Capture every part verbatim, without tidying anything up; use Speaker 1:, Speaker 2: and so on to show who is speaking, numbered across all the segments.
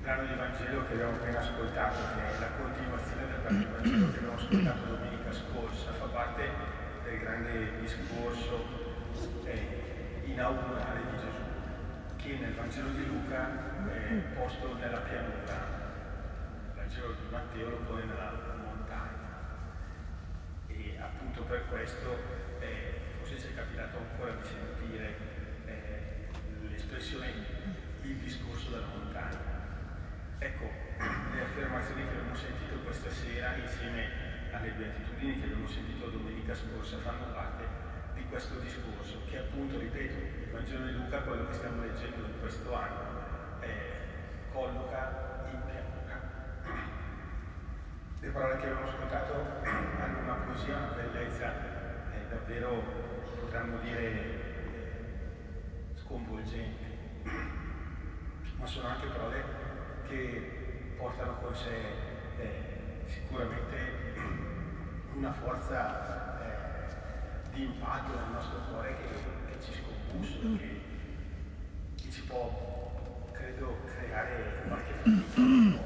Speaker 1: brano di Vangelo che abbiamo appena ascoltato, che è la continuazione del brano di Vangelo che abbiamo ascoltato domenica scorsa, fa parte del grande discorso eh, inaugurale di Gesù, che nel Vangelo di Luca è posto nella pianura, il Vangelo di Matteo lo pone nella montagna. E appunto per questo eh, forse ci è capitato ancora di sentire eh, l'espressione il discorso della montagna. Ecco, le affermazioni che abbiamo sentito questa sera insieme alle beatitudini che abbiamo sentito domenica scorsa fanno parte di questo discorso che appunto, ripeto, il Vangelo di Luca, quello che stiamo leggendo in questo anno, eh, colloca in pianura. Le parole che abbiamo ascoltato hanno una poesia, una bellezza eh, davvero, potremmo dire, eh, sconvolgente, ma sono anche parole che portano con sé eh, sicuramente una forza eh, di impatto nel nostro cuore che, che ci scombussola, che, che ci può, credo, creare qualche fatica.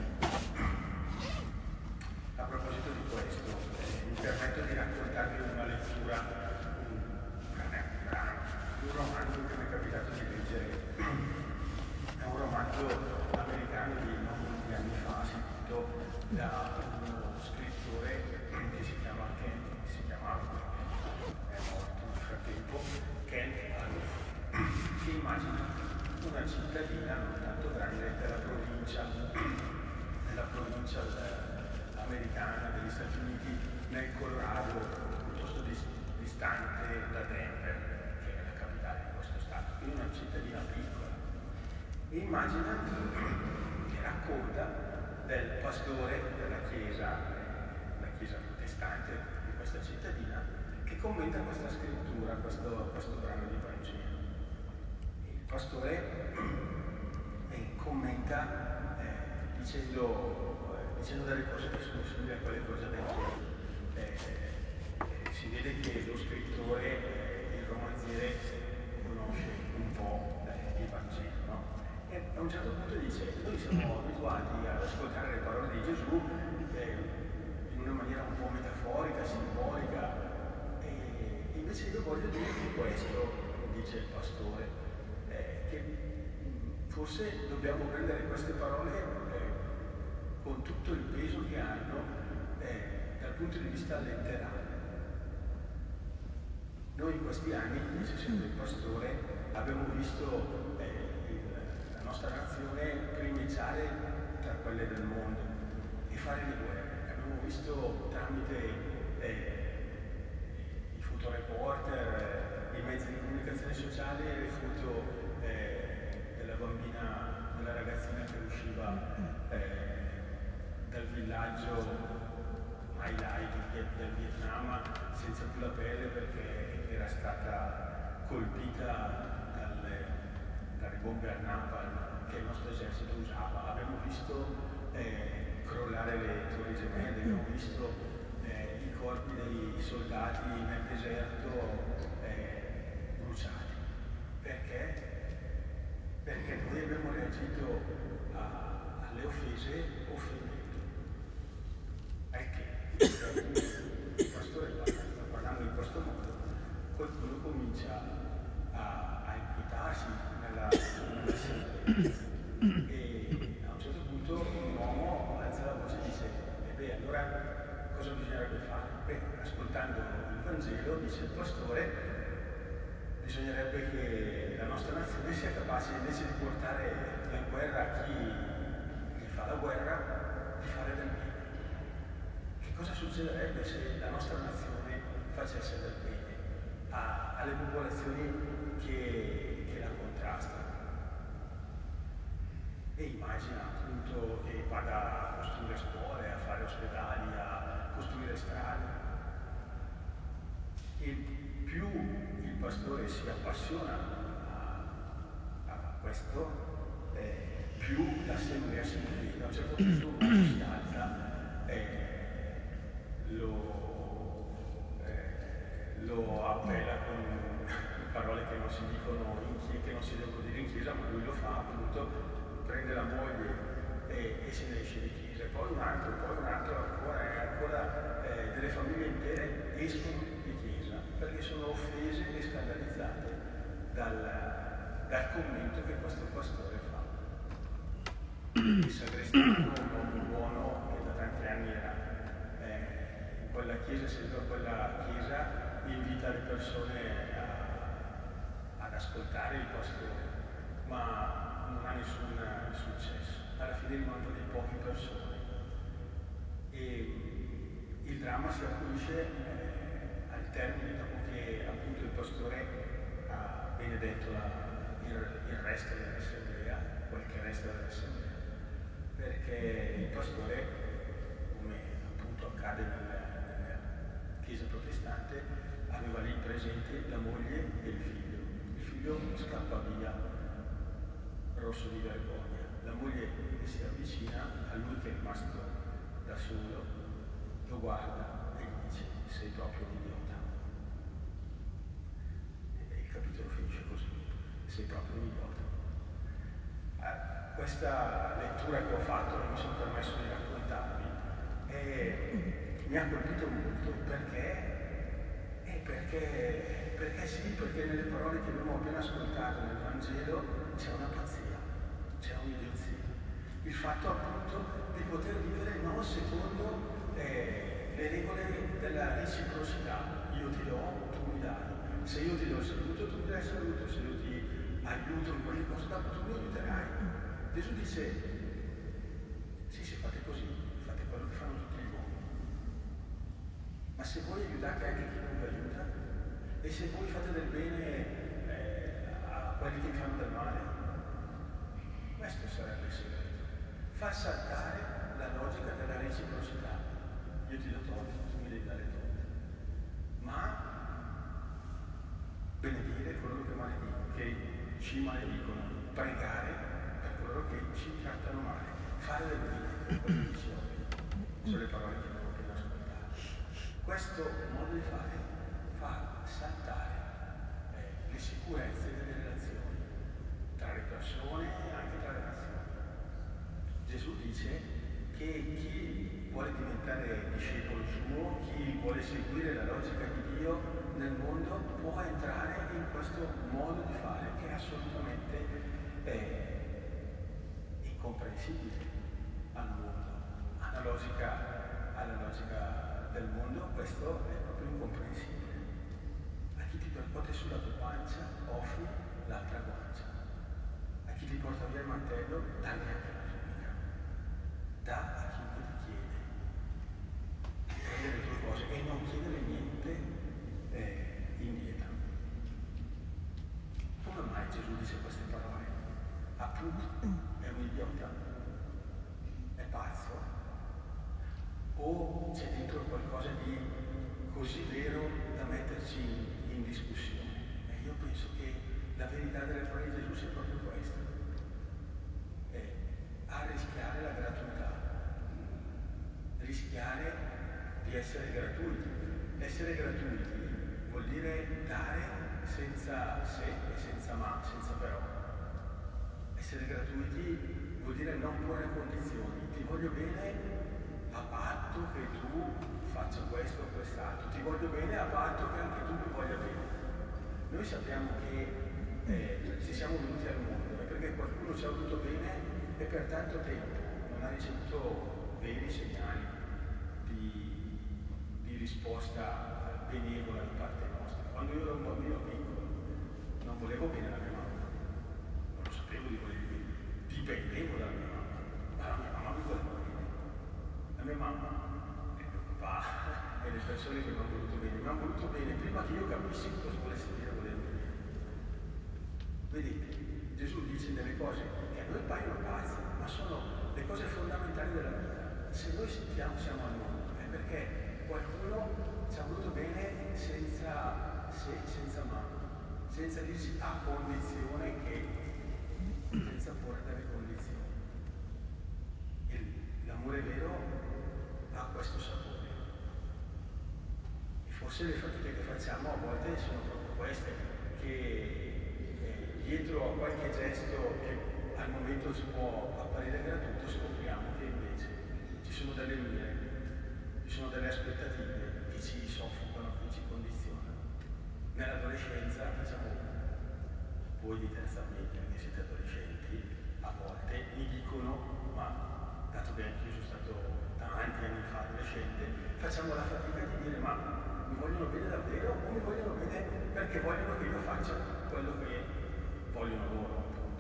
Speaker 1: A proposito di questo, eh, mi permetto di raccontarvi una lettura, un, un romanzo che mi è capitato di leggere. È un romanzo americano di non molti anni fa, scritto da uno scrittore che si chiama Ken, si chiamava, è morto nel frattempo, Ken Follett, che immagina una cittadina non tanto grande della provincia, della provincia americana degli Stati Uniti, nel Colorado, piuttosto distante da Denver, che è la capitale di questo stato, quindi una cittadina piccola. E immagina che racconta del pastore della chiesa, la chiesa protestante di questa cittadina, che commenta questa scrittura, questo, questo brano di Vangelo. Il pastore eh, commenta eh, dicendo, eh, dicendo delle cose che sono simili a quelle cose del Gesù. Eh, eh, si vede che lo scrittore, eh, il romanziere, conosce un po' eh, il Vangelo, no? E a un certo punto dice, noi siamo abituati ad ascoltare le parole di Gesù eh, in una maniera un po' metaforica, simbolica, e invece io voglio dirti questo, dice il pastore, eh, che forse dobbiamo prendere queste parole eh, con tutto il peso che hanno eh, dal punto di vista letterale. Noi in questi anni, dice sempre il pastore, abbiamo visto eh, la nostra nazione primeggiare tra quelle del mondo e fare le guerre. Abbiamo visto tramite eh, i fotoreporter, eh, i mezzi di comunicazione sociale, le foto eh, della bambina, della ragazzina che usciva eh, dal villaggio My Lai del Vietnam senza più la pelle perché era stata colpita dalle, dalle bombe a napalm che il nostro esercito usava. Abbiamo visto eh, crollare le torri gemelle, abbiamo visto eh, i corpi dei soldati nel deserto eh, bruciati. Perché? Perché noi abbiamo reagito a, alle offese offendendo. È che il pastore sta parlando in questo modo, qualcuno comincia a, a inquietarsi nella, nella sede e a un certo punto un uomo alza la voce e dice e beh allora cosa bisognerebbe fare? Beh, ascoltando il Vangelo dice il pastore bisognerebbe che la nostra nazione sia capace invece di portare la guerra a chi, chi fa la guerra di fare del bene. Cosa succederebbe se la nostra nazione facesse del bene a, alle popolazioni che, che la contrastano? E immagina appunto che vada a costruire scuole, a fare ospedali, a costruire strade. E più il pastore si appassiona a, a questo, eh, più l'assemblea si divide. A un certo punto uno si alza eh, Lo, eh, lo appella con parole che non si dicono in chiesa, che non si devono dire in chiesa, ma lui lo fa appunto prende la moglie e, e se ne esce di chiesa, poi un altro, poi un altro ancora, e ancora eh, delle famiglie intere escono di chiesa perché sono offese e scandalizzate dal, dal commento che questo pastore fa. Il sagrestano, un uomo buono che da tanti anni era eh, in quella chiesa, sempre in quella chiesa, invita le persone a, ad ascoltare il pastore, ma non ha nessun successo. Alla fine rimangono dei poche persone. E il dramma si acuisce eh, al termine, dopo che appunto il pastore ha benedetto la, il, il resto dell'assemblea, quel che resta dell'assemblea, perché il pastore, come appunto accade nella, nella chiesa protestante, aveva lì presente la moglie e il figlio. Il figlio scappa via, rosso di vergogna. La moglie che si avvicina a lui che è rimasto da solo, lo guarda e gli dice: sei proprio un idiota. E il capitolo finisce così: sei proprio un idiota. Eh, questa lettura che ho fatto, che mi sono permesso di raccontarvi, eh, mi ha colpito molto perché, eh, perché, perché sì, perché nelle parole che abbiamo appena ascoltato nel Vangelo c'è una pazzia, c'è un'idiozia. Il fatto appunto di poter vivere non secondo eh, le regole della reciprocità. Io ti do, tu mi dai. Se io ti do il saluto, tu mi dai il saluto. Se io ti aiuto in qualche cosa, dopo tu mi aiuterai. Gesù dice: sì, se fate così, fate quello che fanno tutti gli uomini. Ma se voi aiutate anche chi non vi aiuta, e se voi fate del bene eh, a quelli che vi fanno del male, questo sarebbe il segreto. Far saltare la logica della reciprocità. Io ti do torto, tu mi devi dare torto. Ma benedire coloro che, maledicono, che ci maledicono, pregare per coloro che ci trattano male, fare del bene, quello che dice oggi. Sono le parole che abbiamo appena ascoltato. Questo modo di fare fa saltare eh, le sicurezze delle relazioni tra le persone e anche tra le nazioni. Gesù dice che chi vuole diventare discepolo suo, chi vuole seguire la logica di Dio nel mondo, può entrare in questo modo di fare che è assolutamente eh, incomprensibile al mondo. Alla logica, alla logica del mondo questo è proprio incomprensibile. A chi ti percuote sulla tua pancia, offri l'altra guancia. A chi ti porta via il mantello, dagli anche la tunica. Dà a chiunque ti chiede. Prende le tue cose e non chiedere niente eh, indietro. Come mai Gesù dice queste parole? Appunto, è un idiota? È pazzo? O c'è dentro qualcosa di così vero da metterci in, in discussione? E io penso che la verità delle parole di Gesù sia proprio questa. È a rischiare la gratuità. Rischiare di essere gratuiti. Essere gratuiti vuol dire dare senza se e senza ma, senza però. Essere gratuiti vuol dire non porre condizioni. Ti voglio bene a patto che tu faccia questo o quest'altro. Ti voglio bene a patto che anche tu mi voglia bene. Noi sappiamo che eh, ci siamo venuti al mondo perché qualcuno ci ha voluto bene e per tanto tempo non ha ricevuto veri segnali di, di risposta benevola da parte nostra. Quando io ero un bambino piccolo non volevo bene alla mia mamma, non lo sapevo di voler bene, dipendevo dalla mia mamma, ma la mia mamma mi voleva bene. La mia mamma e mio papà e le persone che mi hanno voluto bene, mi hanno voluto bene prima che io capissi cosa volesse dire voler bene. Vedete, Gesù dice delle cose che a noi paiono pazze, ma sono le cose fondamentali della vita. Se noi sentiamo siamo al mondo, è perché qualcuno ci ha voluto bene senza se, senza ma, senza dirci a condizione che, senza porre delle condizioni. E l'amore vero ha questo sapore. E forse le fatiche che facciamo a volte sono proprio queste, che dietro a qualche gesto che al momento ci può apparire gratuito, scopriamo che invece ci sono delle mire, ci sono delle aspettative che ci soffocano, che ci condizionano. Nell'adolescenza, diciamo, voi di terza media che siete adolescenti, a volte mi dicono, ma dato che anch'io sono stato tanti anni fa adolescente, facciamo la fatica di dire ma mi vogliono bene davvero o mi vogliono bene perché vogliono che io faccia quello che vogliono loro, appunto.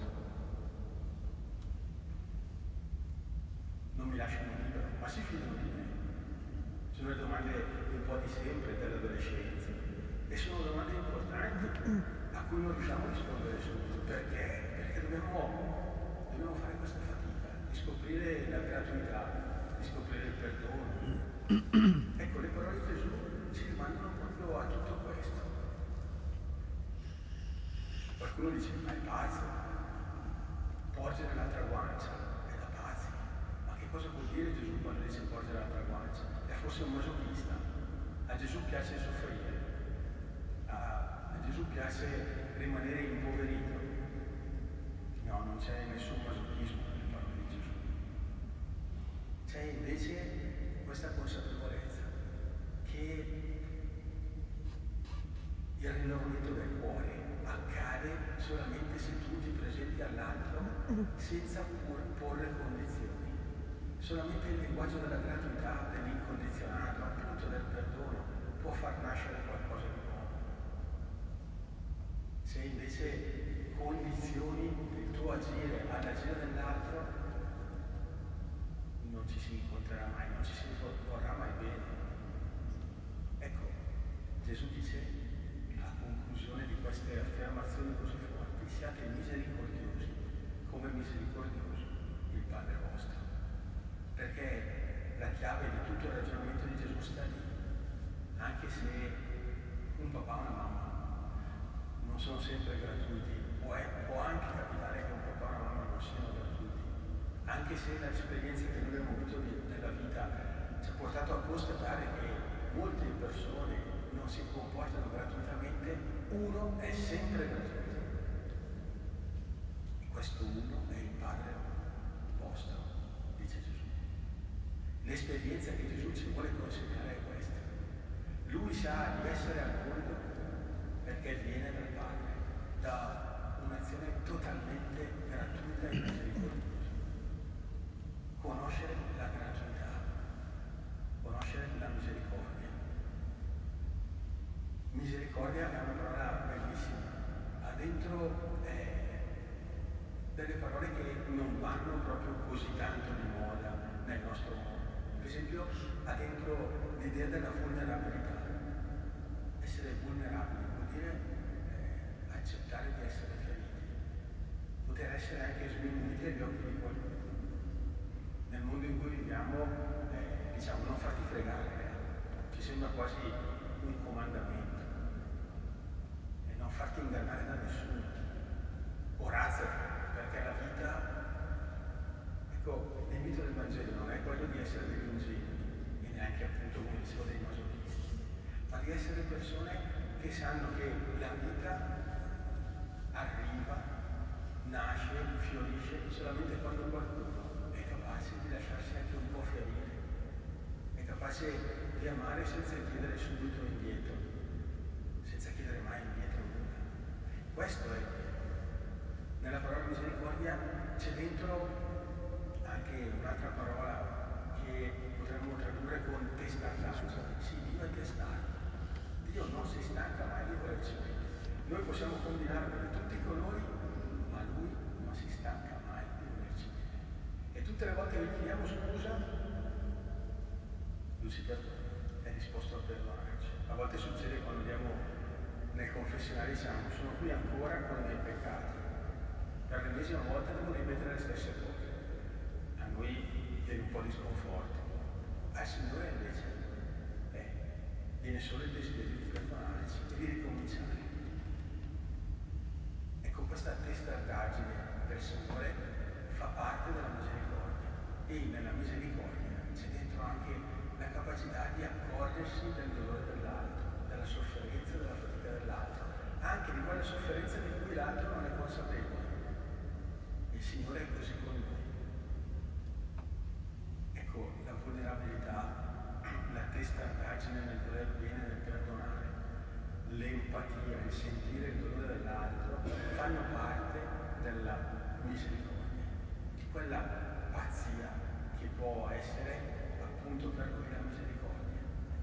Speaker 1: Non mi lasciano libero, ma si fidano di me. Sono le domande un po' di sempre dell'adolescenza e sono domande importanti a cui non riusciamo a rispondere subito. Perché? Perché dobbiamo, dobbiamo fare questa fatica di scoprire la gratuità, di scoprire il perdono. Ecco, le parole di Gesù ci rimandano proprio a tutto questo. Qualcuno dice, ma è pazzo, porgere l'altra guancia, è da pazzi. Ma che cosa vuol dire Gesù quando dice porgere l'altra guancia? È forse un masochista. A Gesù piace soffrire, a, a Gesù piace rimanere impoverito. No, non c'è nessun masochismo nelle parole di Gesù. C'è invece questa consapevolezza che il rinnovamento del cuore accade solamente se tu ti presenti all'altro senza porre condizioni. Solamente il linguaggio della gratuità, dell'incondizionato, appunto del perdono, può far nascere qualcosa di nuovo. Se invece condizioni il tuo agire all'agire dell'altro, non ci si incontrerà mai, non ci si vorrà mai bene. Ecco, Gesù dice, a conclusione di queste affermazioni così forti, siate misericordiosi, come misericordioso il Padre vostro. Perché la chiave di tutto il ragionamento di Gesù sta lì. Anche se un papà o una mamma non sono sempre gratuiti, può, è, può anche capitare che un papà o una mamma non siano gratuiti, anche se l'esperienza che noi abbiamo avuto nella vita ci ha portato a constatare che molte persone non si comportano gratuitamente, uno è sempre gratuito. E questo uno è il Padre vostro, dice Gesù. L'esperienza che Gesù ci vuole consegnare è questa. Lui sa di essere al mondo perché viene dal Padre, da un'azione totalmente gratuita e misericordiosa. Conoscere la gratuità, conoscere la misericordia. Misericordia è una parola bellissima, ha dentro eh, delle parole che non vanno proprio così tanto di moda nel nostro mondo. Per esempio, ha dentro l'idea della vulnerabilità. Essere vulnerabili vuol dire eh, accettare di essere feriti, poter essere anche sminuiti agli occhi di qualcuno. Nel mondo in cui viviamo, eh, diciamo, non farti fregare, eh. Ci sembra quasi un comandamento. E non farti ingannare da nessuno. Orazzati, perché la vita, ecco, l'invito del Vangelo non è quello di essere degli ingenui, e neanche appunto come dicevo dei masochisti, ma di essere persone che sanno che la vita arriva, nasce, fiorisce solamente quando qualcuno è capace di lasciarsi anche un po' ferire, è capace di amare senza chiedere subito indietro, senza chiedere mai indietro nulla. Questo è. Nella parola misericordia c'è dentro anche un'altra parola che potremmo tradurre con testardaggine. Sì, Dio è testardo. Dio non si stanca mai di volerci bene. Noi possiamo combinarlo di tutti i colori, ma Lui non si stanca mai di volerci bene. E tutte le volte che gli chiediamo scusa, Lui ci perdona, è disposto a perdonarci. A volte succede quando andiamo nel confessionario e diciamo sono qui ancora con i miei peccati. Per l'ennesima volta devo ripetere le stesse cose. A noi viene un po' di sconforto. Al Signore invece eh, viene solo il desiderio di perdonarci e di ricominciare. Ecco, questa testardaggine del Signore fa parte della misericordia. E nella misericordia c'è dentro anche la capacità di accorgersi del dolore dell'altro, della sofferenza, della fatica dell'altro, anche di quella sofferenza di cui l'altro non è consapevole. E Signore è così con noi. Ecco, la vulnerabilità, la testardaggine nel voler bene, nel perdonare, l'empatia, il sentire il dolore dell'altro, fanno parte della misericordia, di quella pazzia che può essere appunto per lui la misericordia.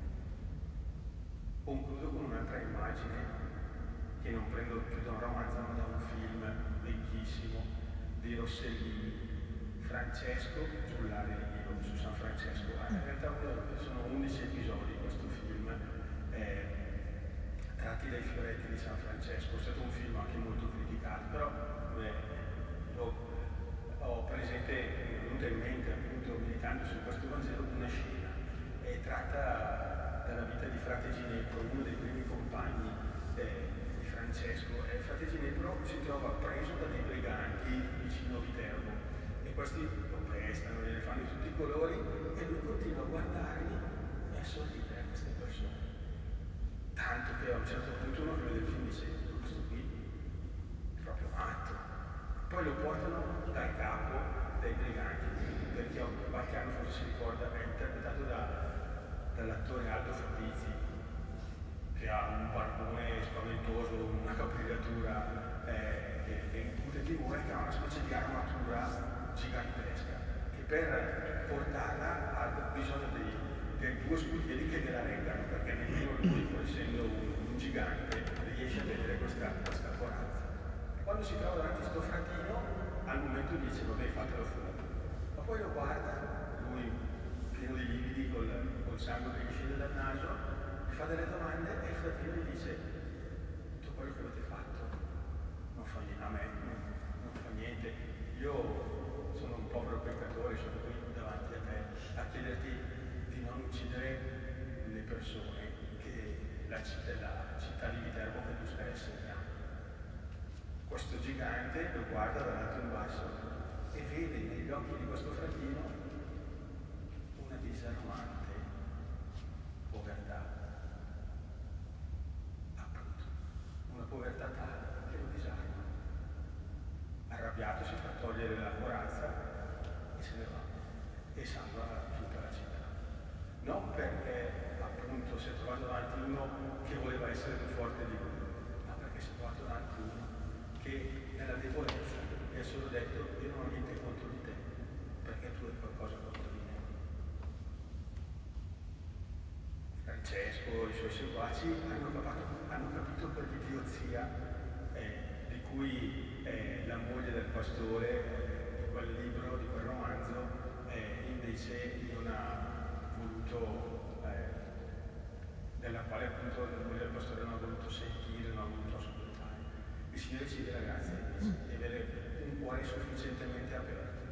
Speaker 1: Concludo con un'altra immagine che non prendo più da un romanzo ma da un film vecchissimo di Rossellini, Francesco, giullare io su San Francesco. In realtà sono undici episodi questo film, eh, tratti dai fioretti di San Francesco. È stato un film anche molto criticato, però eh, io ho presente, venuta in mente appunto meditando su questo Vangelo, una scena. È tratta dalla vita di Frate Ginepro, uno dei primi compagni eh, di Francesco. E Frate Ginepro si trova preso da dei briganti vicino a Viterbo e questi lo pestano, gliene fanno di tutti i colori e lui continua a guardarli e a sorridere a queste persone. Tanto che a un certo punto uno che vede il film dice: questo qui è proprio matto. Poi lo portano dal capo dei briganti, perché qualche anno forse si ricorda, è interpretato da, dall'attore Aldo Fabrizi, che ha un barbone spaventoso, una capigliatura eh, che è in tivù e che ha una specie di armatura gigantesca, che per portarla ha bisogno dei, dei due scudieri che gliela reggano, perché nemmeno lui, pur essendo un, un gigante, riesce a vedere questa, questa corazza. Quando si trova davanti a sto fratino, al momento dice: vabbè, fatelo fuori. Ma poi lo guarda, lui pieno di lividi, col, col sangue che gli scende dal naso, gli fa delle domande e il fratino gli dice: tutto quello che avete fatto non fa niente, a me non, non fa niente. Io sono un povero peccatore, sono qui davanti a te a chiederti di non uccidere le persone che la città, la città di Viterbo che tu stai assegnando. Questo gigante lo guarda dall'alto in basso e vede negli occhi di questo fratino una disarmante povertà, appunto, una povertà tale che lo disarma. Arrabbiato si fa togliere la corazza e se ne va e salva tutta la città. Non perché appunto si è trovato davanti uno che voleva essere più forte di lui, ma perché si è trovato davanti uno che nella debolezza gli ha solo detto: io non ho niente contro di te, perché tu hai qualcosa contro di me. Francesco e i suoi seguaci hanno capito, hanno capito quell'idiozia eh, di cui eh, la moglie del pastore eh, di quel libro, di quel romanzo, eh, invece non ha voluto, eh, della quale appunto la moglie del pastore non ha voluto sentire, non ha voluto ascoltare. Il Signore ci dia la grazia di avere un cuore sufficientemente aperto